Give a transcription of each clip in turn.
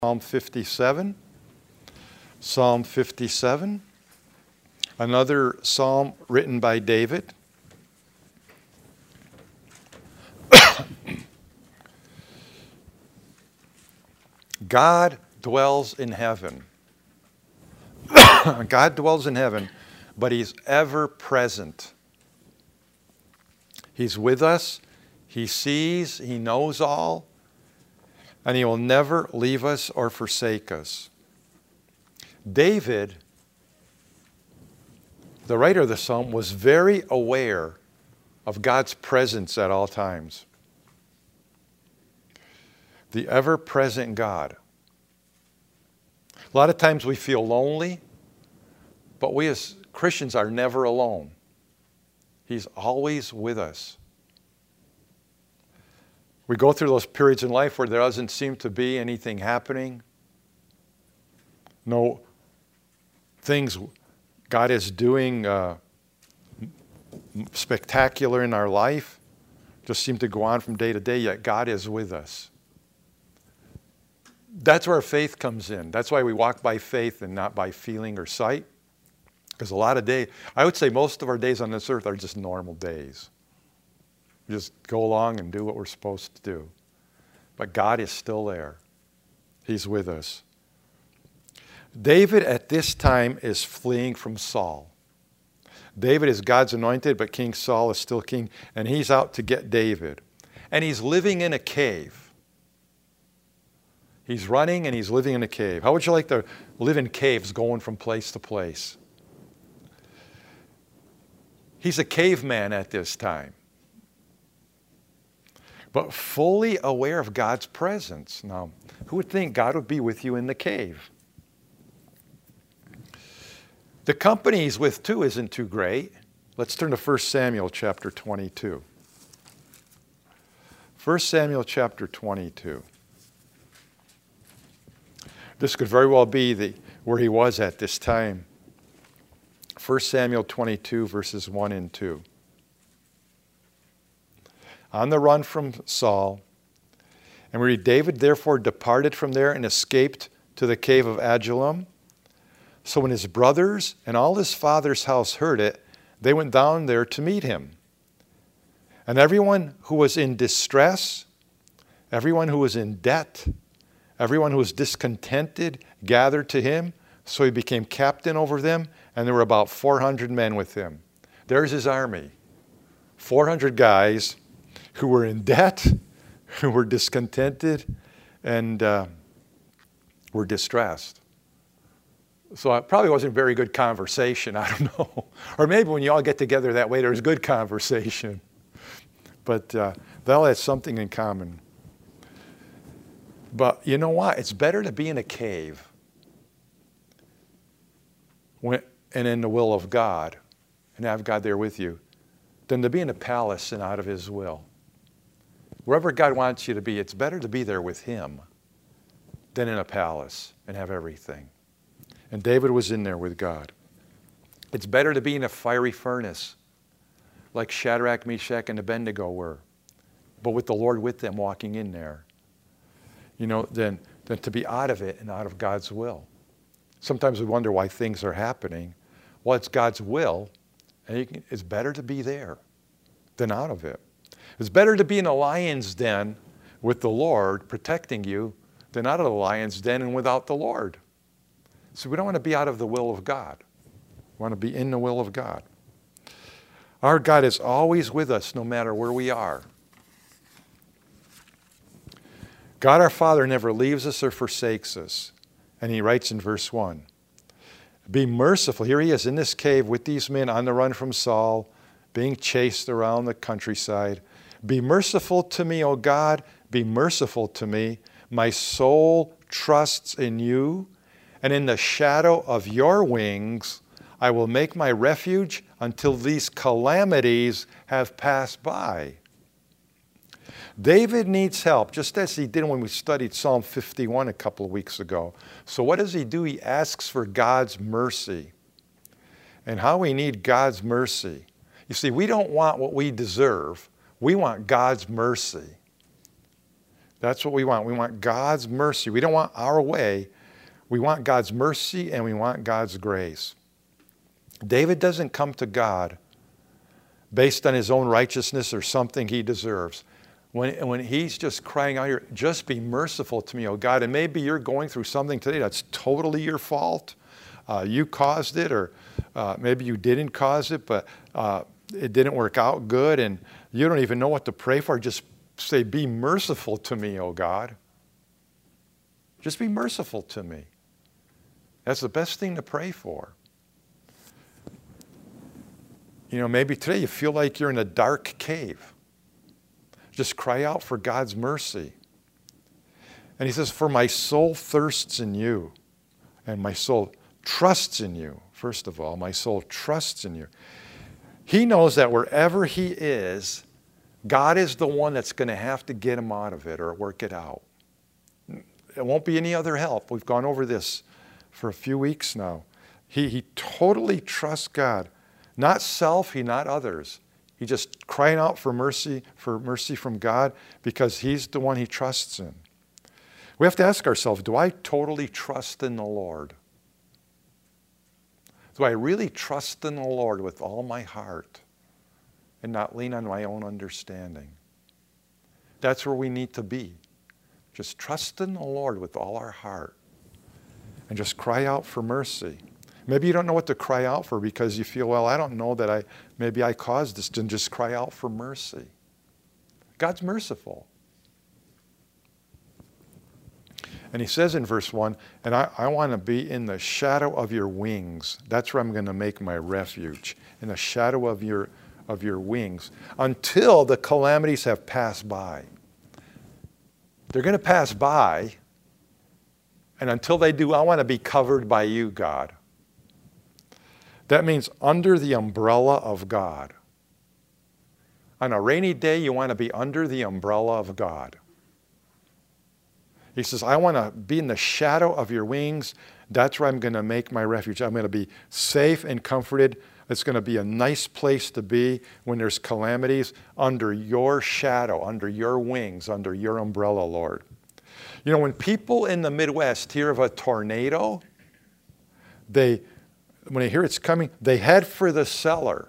Psalm 57. Psalm 57, another psalm written by David. God dwells in heaven. God dwells in heaven, but He's ever present. He's with us. He sees. He knows all. And He will never leave us or forsake us. David, the writer of the psalm, was very aware of God's presence at all times. The ever-present God. A lot of times we feel lonely, but we as Christians are never alone. He's always with us. We go through those periods in life where there doesn't seem to be anything happening. No things God is doing spectacular in our life. Just seem to go on from day to day, yet God is with us. That's where faith comes in. That's why we walk by faith and not by feeling or sight. Because a lot of days, I would say most of our days on this earth are just normal days. We just go along and do what we're supposed to do. But God is still there. He's with us. David at this time is fleeing from Saul. David is God's anointed, but King Saul is still king, and he's out to get David. And he's living in a cave. He's running and he's living in a cave. How would you like to live in caves going from place to place? He's a caveman at this time, but fully aware of God's presence. Now, who would think God would be with you in the cave? The company he's with, too, isn't too great. Let's turn to 1 Samuel chapter 22. 1 Samuel chapter 22. This could very well be where he was at this time. 1 Samuel 22, verses 1 and 2. On the run from Saul, and we read, David therefore departed from there and escaped to the cave of Adullam. So when his brothers and all his father's house heard it, they went down there to meet him. And everyone who was in distress, everyone who was in debt, everyone who was discontented gathered to him. So he became captain over them, and there were about 400 men with him. There's his army. 400 guys who were in debt, who were discontented, and were distressed. So it probably wasn't a very good conversation, I don't know. Or maybe when you all get together that way, there's good conversation. But they all had something in common. But you know what? It's better to be in a cave and in the will of God and have God there with you than to be in a palace and out of His will. Wherever God wants you to be, it's better to be there with Him than in a palace and have everything. And David was in there with God. It's better to be in a fiery furnace like Shadrach, Meshach, and Abednego were, but with the Lord with them walking in there, than to be out of it and out of God's will. Sometimes we wonder why things are happening. Well, it's God's will, and it's better to be there than out of it. It's better to be in a lion's den with the Lord protecting you than out of the lion's den and without the Lord. So we don't want to be out of the will of God. We want to be in the will of God. Our God is always with us no matter where we are. God our Father never leaves us or forsakes us. And He writes in verse 1, be merciful. Here he is in this cave with these men on the run from Saul, being chased around the countryside. Be merciful to me, O God. Be merciful to me. My soul trusts in you. And in the shadow of your wings, I will make my refuge until these calamities have passed by. David needs help, just as he did when we studied Psalm 51 a couple of weeks ago. So what does he do? He asks for God's mercy. And how we need God's mercy. You see, we don't want what we deserve. We want God's mercy. That's what we want. We want God's mercy. We don't want our way. We want God's mercy and we want God's grace. David doesn't come to God based on his own righteousness or something he deserves. When he's just crying out here, just be merciful to me, oh God. And maybe you're going through something today that's totally your fault. You caused it, or maybe you didn't cause it, but it didn't work out good and you don't even know what to pray for. Just say, be merciful to me, oh God. Just be merciful to me. That's the best thing to pray for. You know, maybe today you feel like you're in a dark cave. Just cry out for God's mercy. And he says, for my soul thirsts in you, and my soul trusts in you. First of all, my soul trusts in you. He knows that wherever he is, God is the one that's going to have to get him out of it or work it out. It won't be any other help. We've gone over this for a few weeks now. He totally trusts God. Not self, not others. He just crying out for mercy from God because he's the one he trusts in. We have to ask ourselves, do I totally trust in the Lord? Do I really trust in the Lord with all my heart and not lean on my own understanding? That's where we need to be. Just trust in the Lord with all our heart and just cry out for mercy. Maybe you don't know what to cry out for because you feel, well, I don't know that maybe I caused this. Then just cry out for mercy. God's merciful. And he says in verse 1, and I want to be in the shadow of your wings. That's where I'm going to make my refuge, in the shadow of your wings, until the calamities have passed by. They're going to pass by, and until they do, I want to be covered by you, God. That means under the umbrella of God. On a rainy day, you want to be under the umbrella of God. He says, I want to be in the shadow of your wings. That's where I'm going to make my refuge. I'm going to be safe and comforted. It's going to be a nice place to be when there's calamities, under your shadow, under your wings, under your umbrella, Lord. You know, when people in the Midwest hear of a tornado, when they hear it's coming, they head for the cellar.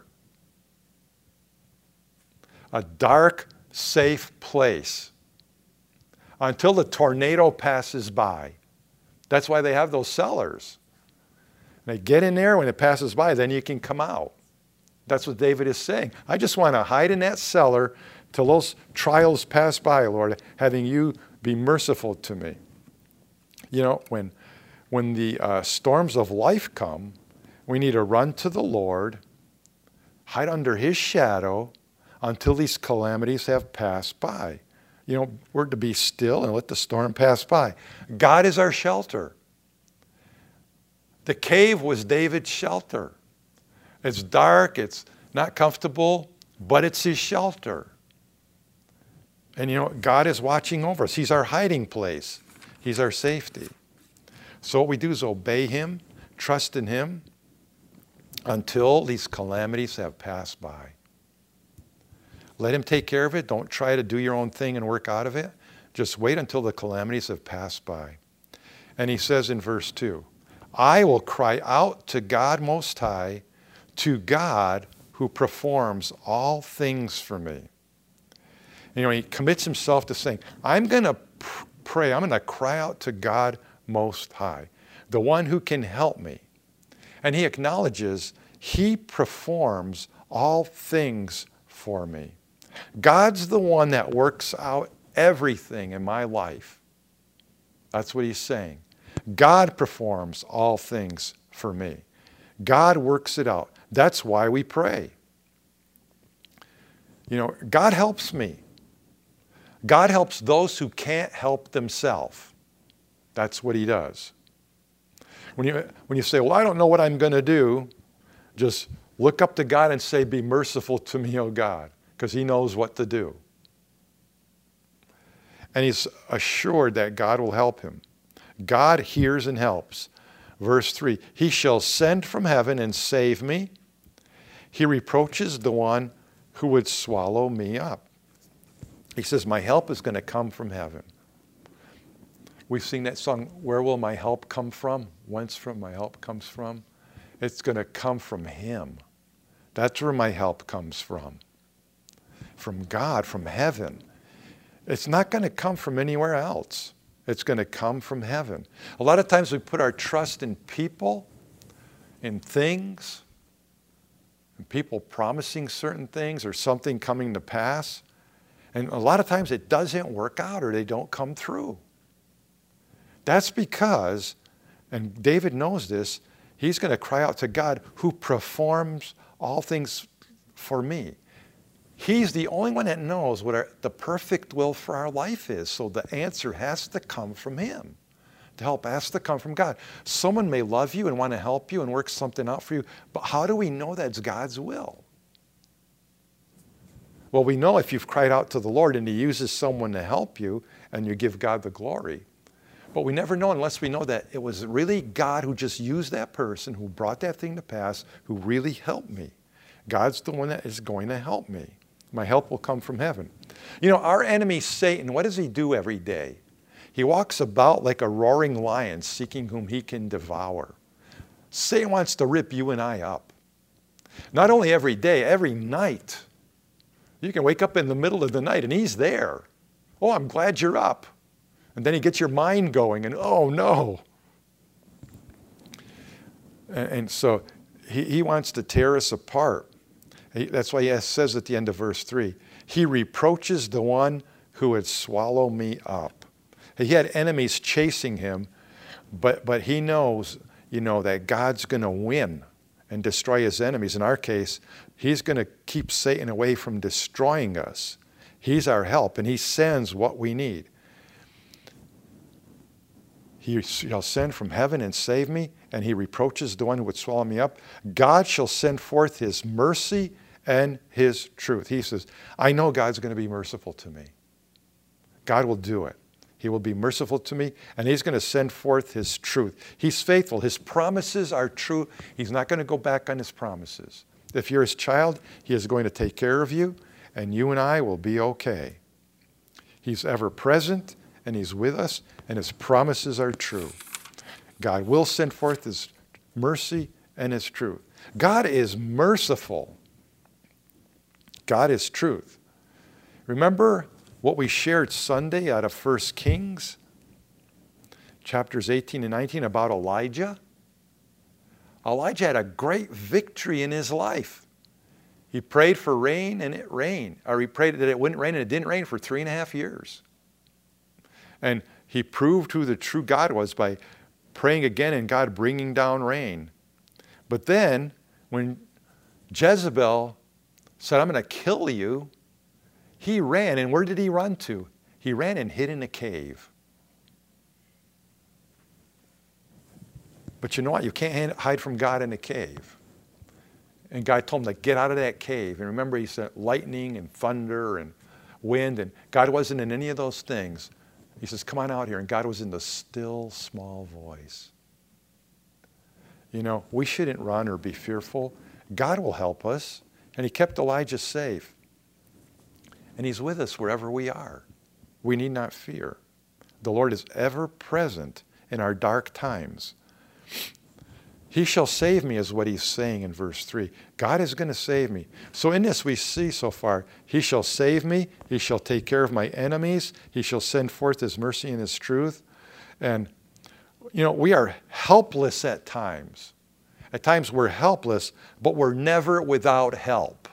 A dark, safe place until the tornado passes by. That's why they have those cellars. They get in there, when it passes by, then you can come out. That's what David is saying. I just want to hide in that cellar till those trials pass by, Lord, having you be merciful to me. You know, when the storms of life come, we need to run to the Lord, hide under his shadow until these calamities have passed by. You know, we're to be still and let the storm pass by. God is our shelter. The cave was David's shelter. It's dark, it's not comfortable, but it's his shelter. And you know, God is watching over us. He's our hiding place. He's our safety. So what we do is obey him, trust in him, until these calamities have passed by. Let him take care of it. Don't try to do your own thing and work out of it. Just wait until the calamities have passed by. And he says in verse 2, I will cry out to God Most High, to God who performs all things for me. You know, he commits himself to saying, I'm going to pray, I'm going to cry out to God Most High, the one who can help me. And he acknowledges he performs all things for me. God's the one that works out everything in my life. That's what he's saying. God performs all things for me. God works it out. That's why we pray. You know, God helps me. God helps those who can't help themselves. That's what he does. When you say, well, I don't know what I'm going to do, just look up to God and say, be merciful to me, O God, because he knows what to do. And he's assured that God will help him. God hears and helps. Verse 3, he shall send from heaven and save me. He reproaches the one who would swallow me up. He says, my help is going to come from heaven. We've seen that song, Where Will My Help Come From? Whence from my help comes from? It's going to come from Him. That's where my help comes from. From God, from heaven. It's not going to come from anywhere else. It's going to come from heaven. A lot of times we put our trust in people, in things, in people promising certain things or something coming to pass. And a lot of times it doesn't work out or they don't come through. That's because, and David knows this, he's going to cry out to God who performs all things for me. He's the only one that knows what the perfect will for our life is. So the answer has to come from Him. The help has to come from God. Someone may love you and want to help you and work something out for you, but how do we know that's God's will? Well, we know if you've cried out to the Lord and He uses someone to help you and you give God the glory. But we never know unless we know that it was really God who just used that person, who brought that thing to pass, who really helped me. God's the one that is going to help me. My help will come from heaven. You know, our enemy Satan, what does he do every day? He walks about like a roaring lion, seeking whom he can devour. Satan wants to rip you and I up. Not only every day, every night. You can wake up in the middle of the night and he's there. Oh, I'm glad you're up. And then he gets your mind going and, oh no. And so he wants to tear us apart. That's why he says at the end of verse 3, He reproaches the one who would swallow me up. He had enemies chasing him, but he knows, that God's going to win and destroy his enemies. In our case, He's going to keep Satan away from destroying us. He's our help, and He sends what we need. He shall send from heaven and save me, and He reproaches the one who would swallow me up. God shall send forth His mercy and His truth. He says, I know God's going to be merciful to me. God will do it. He will be merciful to me, and He's going to send forth His truth. He's faithful. His promises are true. He's not going to go back on His promises. If you're His child, He is going to take care of you, and you and I will be okay. He's ever present, and He's with us, and His promises are true. God will send forth His mercy and His truth. God is merciful. God is truth. Remember what we shared Sunday out of 1 Kings, chapters 18 and 19, about Elijah? Elijah had a great victory in his life. He prayed for rain and it rained. Or he prayed that it wouldn't rain and it didn't rain for 3.5 years. And he proved who the true God was by praying again and God bringing down rain. But then when Jezebel said, I'm going to kill you, he ran. And where did he run to? He ran and hid in a cave. But you know what? You can't hide from God in a cave. And God told him to get out of that cave. And remember, He said lightning and thunder and wind. And God wasn't in any of those things. He says, come on out here. And God was in the still, small voice. We shouldn't run or be fearful. God will help us. And He kept Elijah safe. And He's with us wherever we are. We need not fear. The Lord is ever present in our dark times. He shall save me is what He's saying in verse 3. God is going to save me. So in this we see so far, He shall save me. He shall take care of my enemies. He shall send forth His mercy and His truth. And, we are helpless at times. At times we're helpless, but we're never without help.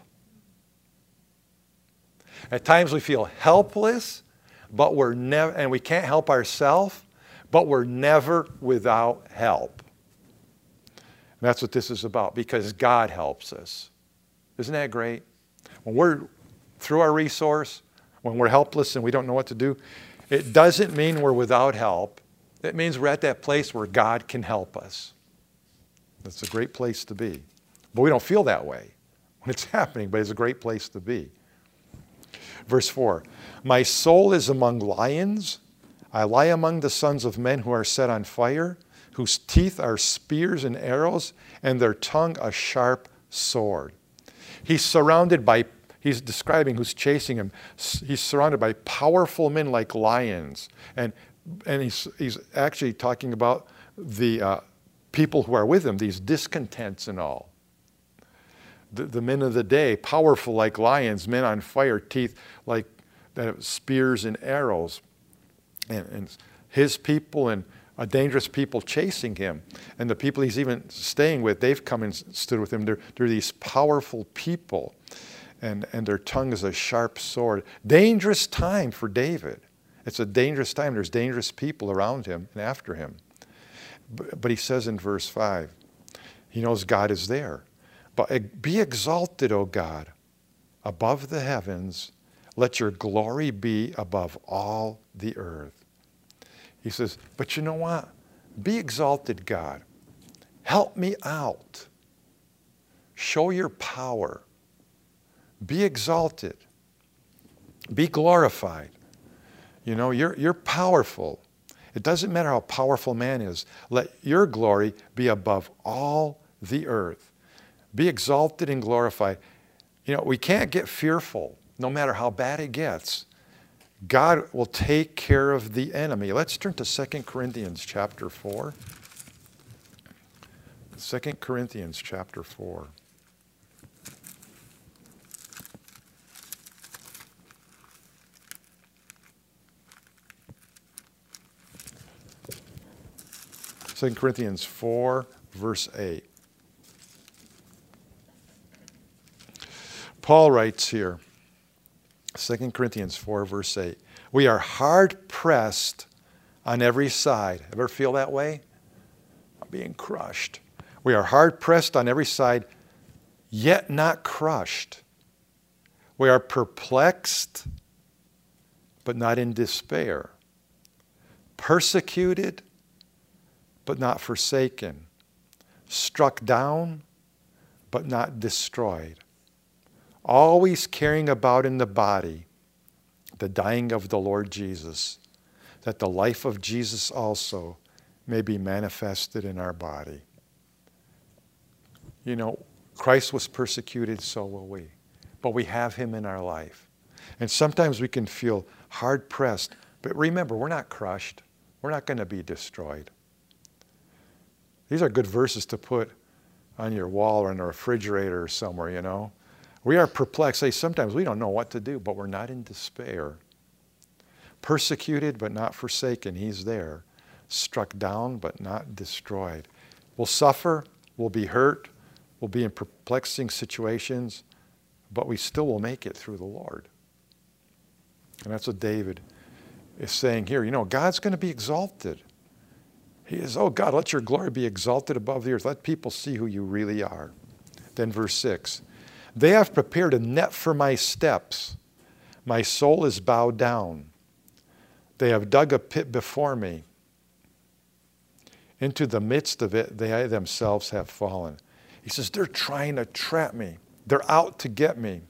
At times we feel helpless, but we're never, and we can't help ourselves, but we're never without help. And that's what this is about, because God helps us. Isn't that great? When we're through our resource, when we're helpless and we don't know what to do, it doesn't mean we're without help. It means we're at that place where God can help us. That's a great place to be. But we don't feel that way when it's happening, but it's a great place to be. Verse 4, my soul is among lions. I lie among the sons of men who are set on fire, whose teeth are spears and arrows, and their tongue a sharp sword. He's describing who's chasing him. He's surrounded by powerful men like lions. And And he's actually talking about the people who are with him, these discontents and all. The men of the day, powerful like lions, men on fire, teeth like that have spears and arrows. And his people and dangerous people chasing him. And the people he's even staying with, they've come and stood with him. They're these powerful people. And their tongue is a sharp sword. Dangerous time for David. It's a dangerous time. There's dangerous people around him and after him. But he says in verse 5, he knows God is there. But be exalted, O God, above the heavens. Let your glory be above all the earth. He says, but you know what? Be exalted, God. Help me out. Show your power. Be exalted. Be glorified. You know, you're powerful. It doesn't matter how powerful man is. Let your glory be above all the earth. Be exalted and glorified. You know, we can't get fearful no matter how bad it gets. God will take care of the enemy. Let's turn to 2 Corinthians chapter 4. 2 Corinthians chapter 4. Second Corinthians 4, verse 8. Paul writes here, 2 Corinthians 4, verse 8, we are hard pressed on every side. Ever feel that way? I'm being crushed. We are hard pressed on every side, yet not crushed. We are perplexed, but not in despair. Persecuted, but not forsaken. Struck down, but not destroyed. Always carrying about in the body the dying of the Lord Jesus, that the life of Jesus also may be manifested in our body. You know, Christ was persecuted, so will we. But we have him in our life. And sometimes we can feel hard pressed. But remember, we're not crushed. We're not going to be destroyed. These are good verses to put on your wall or in a refrigerator or somewhere, you know. We are perplexed. Say, sometimes we don't know what to do, but we're not in despair. Persecuted, but not forsaken. He's there. Struck down, but not destroyed. We'll suffer. We'll be hurt. We'll be in perplexing situations, but we still will make it through the Lord. And that's what David is saying here. You know, God's going to be exalted. He is, oh God, let your glory be exalted above the earth. Let people see who you really are. Then verse 6. They have prepared a net for my steps. My soul is bowed down. They have dug a pit before me. Into the midst of it, they themselves have fallen. He says, they're trying to trap me. They're out to get me.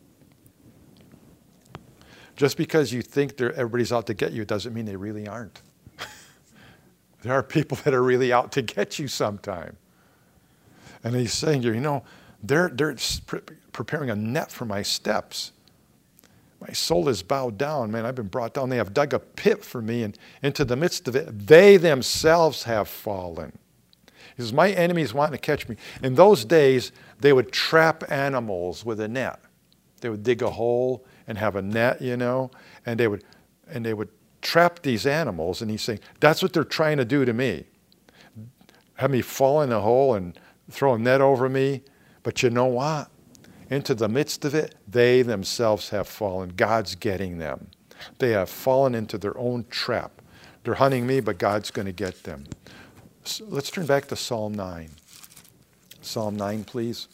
Just because you think everybody's out to get you, doesn't mean they really aren't. There are people that are really out to get you sometime. And he's saying, you know, they're preparing a net for my steps. My soul is bowed down. Man, I've been brought down. They have dug a pit for me, and into the midst of it, they themselves have fallen. He says, my enemies want to catch me. In those days, they would trap animals with a net. They would dig a hole and have a net, you know, and they would trap these animals. And he's saying, that's what they're trying to do to me. Have me fall in a hole and throw a net over me. But you know what? Into the midst of it, they themselves have fallen. God's getting them. They have fallen into their own trap. They're hunting me, but God's going to get them. So let's turn back to Psalm 9. Psalm 9, please.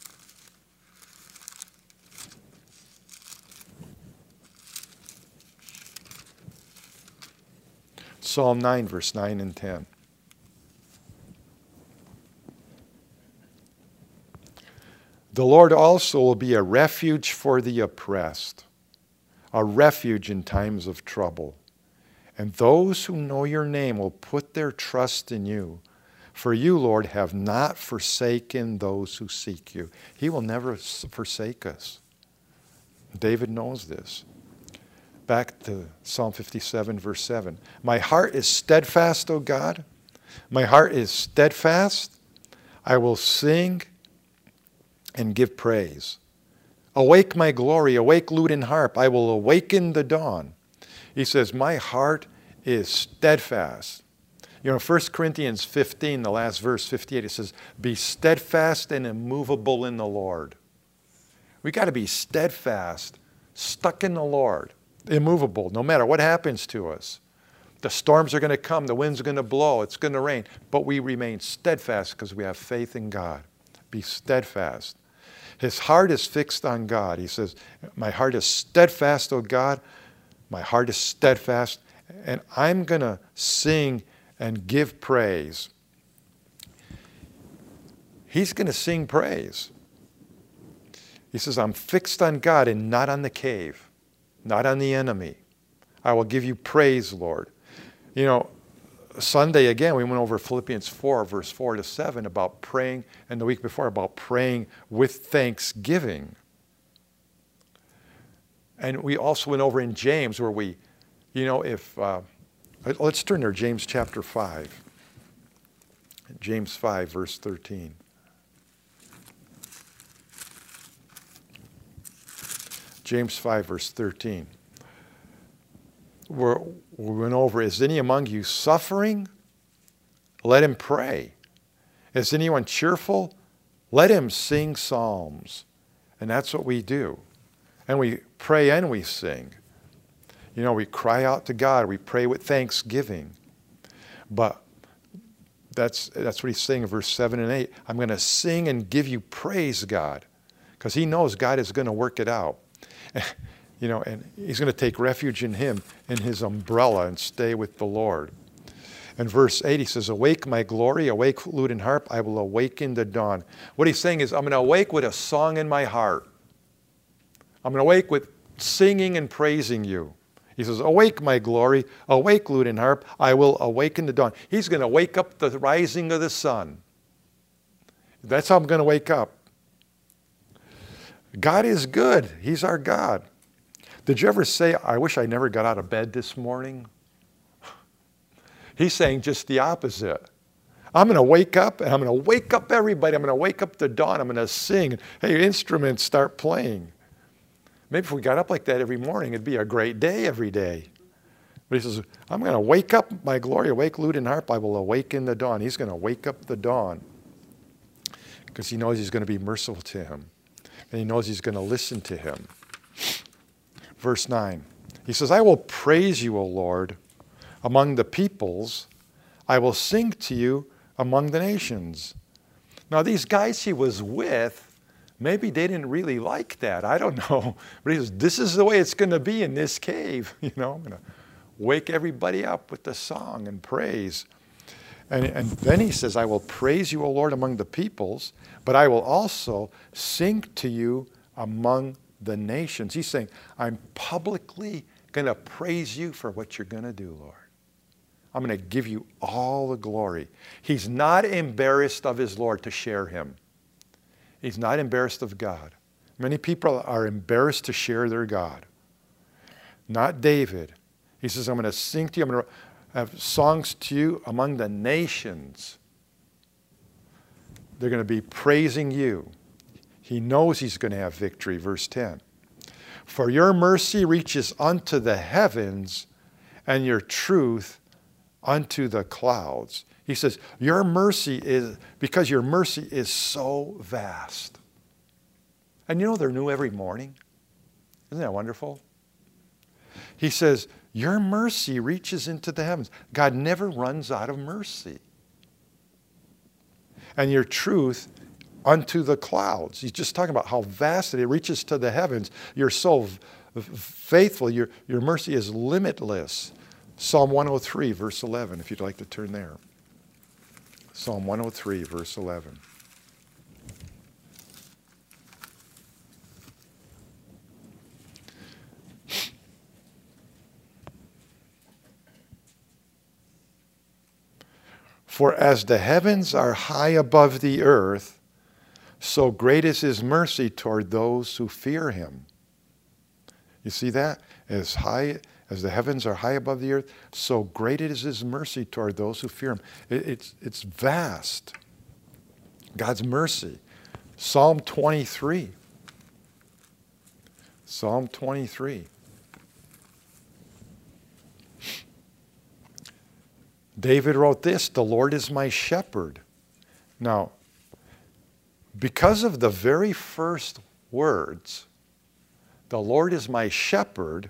Psalm 9, verse 9 and 10. The Lord also will be a refuge for the oppressed, a refuge in times of trouble. And those who know your name will put their trust in you. For you, Lord, have not forsaken those who seek you. He will never forsake us. David knows this. Back to Psalm 57, verse 7. My heart is steadfast, O God. My heart is steadfast. I will sing and give praise. Awake my glory, awake lute and harp. I will awaken the dawn. He says, my heart is steadfast. You know, 1 Corinthians 15, the last verse, 58, it says, be steadfast and immovable in the Lord. We got to be steadfast, stuck in the Lord, immovable, no matter what happens to us. The storms are going to come, the wind's going to blow, it's going to rain, but we remain steadfast because we have faith in God. Be steadfast. His heart is fixed on God. He says, my heart is steadfast, O God. My heart is steadfast, and I'm going to sing and give praise. He's going to sing praise. He says, I'm fixed on God and not on the cave, not on the enemy. I will give you praise, Lord. You know, Sunday, again, we went over Philippians 4, verse 4 to 7 about praying, and the week before about praying with thanksgiving. And we also went over in James where we, you know, let's turn there, James chapter 5. James 5, verse 13. James 5, verse 13. We went over, is any among you suffering? Let him pray. Is anyone cheerful? Let him sing psalms. And that's what we do. And we pray and we sing. You know, we cry out to God. We pray with thanksgiving. But that's what he's saying in verse 7 and 8. I'm going to sing and give you praise, God. Because he knows God is going to work it out. You know, and he's going to take refuge in him, in his umbrella, and stay with the Lord. In verse 8, he says, awake my glory, awake lute and harp, I will awaken the dawn. What he's saying is, I'm going to awake with a song in my heart. I'm going to awake with singing and praising you. He says, awake my glory, awake lute and harp, I will awaken the dawn. He's going to wake up the rising of the sun. That's how I'm going to wake up. God is good. He's our God. Did you ever say, I wish I never got out of bed this morning? He's saying just the opposite. I'm going to wake up, and I'm going to wake up everybody. I'm going to wake up the dawn. I'm going to sing. Hey, instruments start playing. Maybe if we got up like that every morning, it'd be a great day every day. But he says, I'm going to wake up my glory, awake lute and harp. I will awaken the dawn. He's going to wake up the dawn because he knows he's going to be merciful to him. And he knows he's going to listen to him. Verse 9, he says, I will praise you, O Lord, among the peoples. I will sing to you among the nations. Now, these guys he was with, maybe they didn't really like that. I don't know. But he says, this is the way it's going to be in this cave. You know, I'm going to wake everybody up with the song and praise. And then he says, I will praise you, O Lord, among the peoples, but I will also sing to you among the nations. He's saying, I'm publicly going to praise you for what you're going to do, Lord. I'm going to give you all the glory. He's not embarrassed of his Lord to share him. He's not embarrassed of God. Many people are embarrassed to share their God. Not David. He says, I'm going to sing to you. I'm going to have songs to you among the nations. They're going to be praising you. He knows he's going to have victory. Verse 10. For your mercy reaches unto the heavens, and your truth unto the clouds. He says, your mercy is, because your mercy is so vast. And you know they're new every morning? Isn't that wonderful? He says, your mercy reaches into the heavens. God never runs out of mercy. And your truth unto the clouds. He's just talking about how vast it reaches to the heavens. You're so faithful. Your mercy is limitless. Psalm 103, verse 11, if you'd like to turn there. Psalm 103, verse 11. For as the heavens are high above the earth, so great is his mercy toward those who fear him. You see that? As high as the heavens are high above the earth, so great is his mercy toward those who fear him. It's vast. God's mercy. Psalm 23. Psalm 23. David wrote this, "The Lord is my shepherd." Now, because of the very first words, "The Lord is my shepherd,"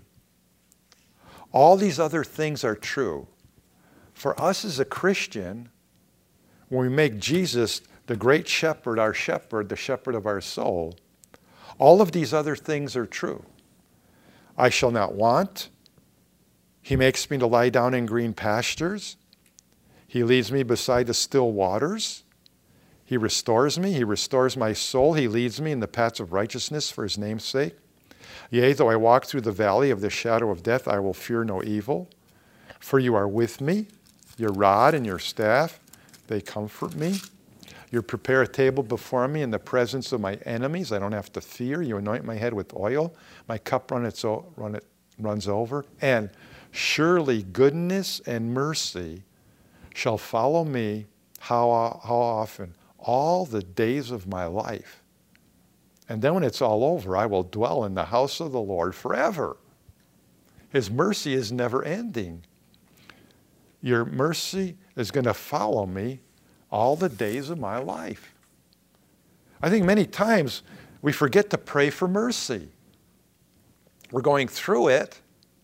all these other things are true. For us as a Christian, when we make Jesus the great shepherd, our shepherd, the shepherd of our soul, all of these other things are true. I shall not want. He makes me to lie down in green pastures. He leads me beside the still waters. He restores me. He restores my soul. He leads me in the paths of righteousness for his name's sake. Yea, though I walk through the valley of the shadow of death, I will fear no evil. For you are with me. Your rod and your staff, they comfort me. You prepare a table before me in the presence of my enemies. I don't have to fear. You anoint my head with oil. My cup runs over. And surely goodness and mercy shall follow me, how often? All the days of my life. And then when it's all over, I will dwell in the house of the Lord forever. His mercy is never ending. Your mercy is going to follow me all the days of my life. I think many times we forget to pray for mercy. We're going through it.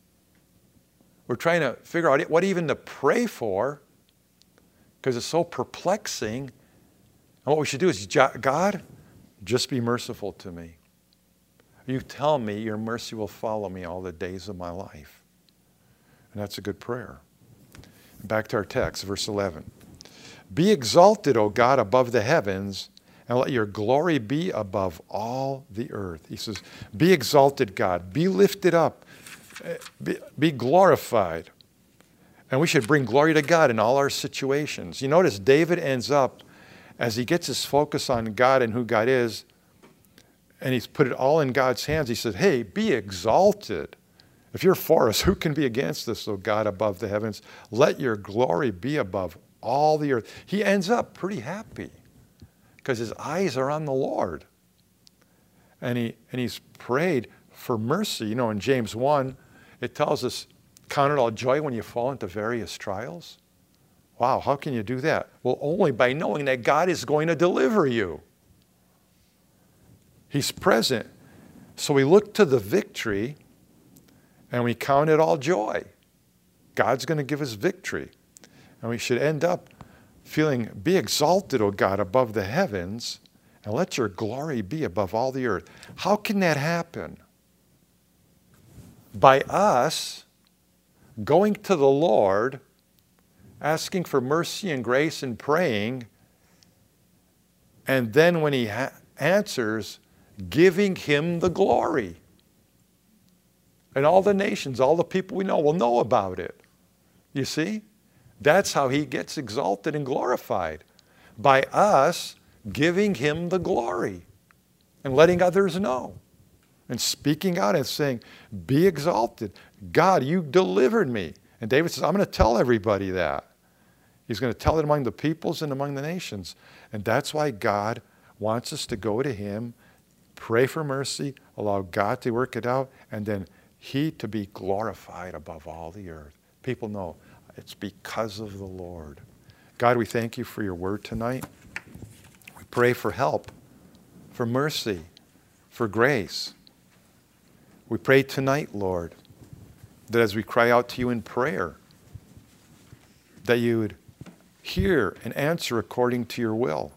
We're trying to figure out what even to pray for because it's so perplexing. And what we should do is, God, just be merciful to me. You tell me your mercy will follow me all the days of my life. And that's a good prayer. Back to our text, verse 11. Be exalted, O God, above the heavens, and let your glory be above all the earth. He says, be exalted, God. Be lifted up. Be glorified. And we should bring glory to God in all our situations. You notice David ends up, as he gets his focus on God and who God is, and he's put it all in God's hands, he said, hey, be exalted. If you're for us, who can be against us, O God, above the heavens? Let your glory be above all the earth. He ends up pretty happy because his eyes are on the Lord. And he's prayed for mercy. You know, in James 1, it tells us, count it all joy when you fall into various trials. Wow, how can you do that? Well, only by knowing that God is going to deliver you. He's present. So we look to the victory and we count it all joy. God's going to give us victory. And we should end up feeling, be exalted, O God, above the heavens, and let your glory be above all the earth. How can that happen? By us going to the Lord, asking for mercy and grace and praying, and then when he answers, giving him the glory. And all the nations, all the people we know will know about it. You see? That's how he gets exalted and glorified. By us giving him the glory and letting others know. And speaking out and saying, be exalted. God, you delivered me. And David says, I'm going to tell everybody that. He's going to tell it among the peoples and among the nations. And that's why God wants us to go to him, pray for mercy, allow God to work it out, and then he to be glorified above all the earth. People know it's because of the Lord. God, we thank you for your word tonight. We pray for help, for mercy, for grace. We pray tonight, Lord, that as we cry out to you in prayer, that you would hear and answer according to your will.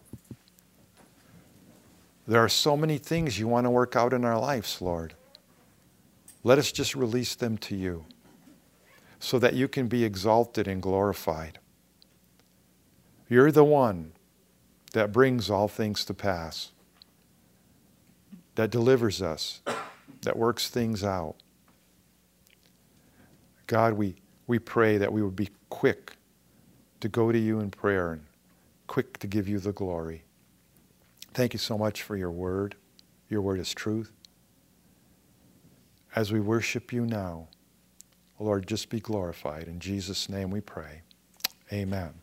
There are so many things you want to work out in our lives, Lord. Let us just release them to you so that you can be exalted and glorified. You're the one that brings all things to pass, that delivers us, that works things out. God, we pray that we would be quick to go to you in prayer and quick to give you the glory. Thank you so much for your word. Your word is truth. as we worship you now. Lord, just be glorified. In Jesus' name we pray. Amen.